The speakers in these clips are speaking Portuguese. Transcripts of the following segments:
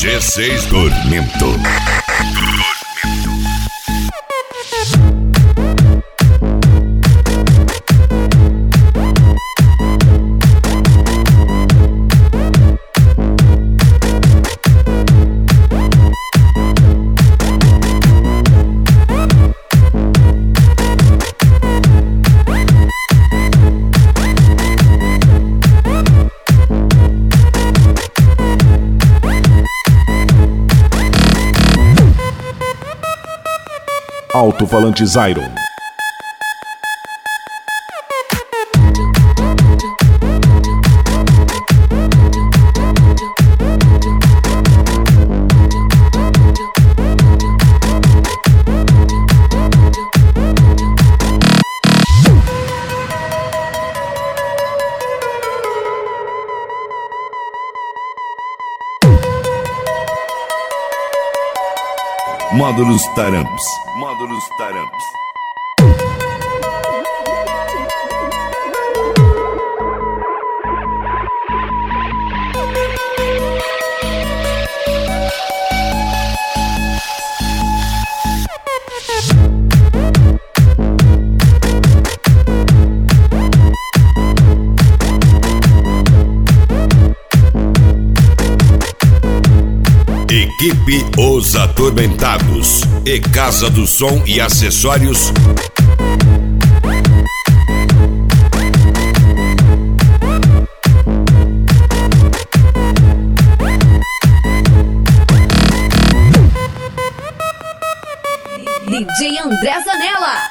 G6 Tormento. Alto-falante Zyron. Módulos Taramps. Módulos Taramps. Equipe Os Atormentados e Casa do Som e Acessórios. DJ André Zanella.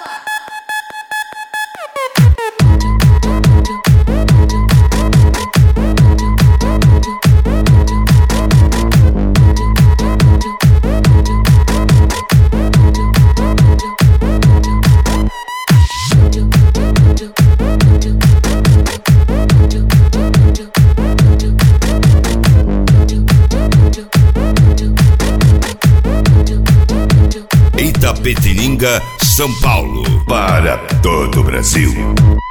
Itapetininga, São Paulo, para todo o Brasil.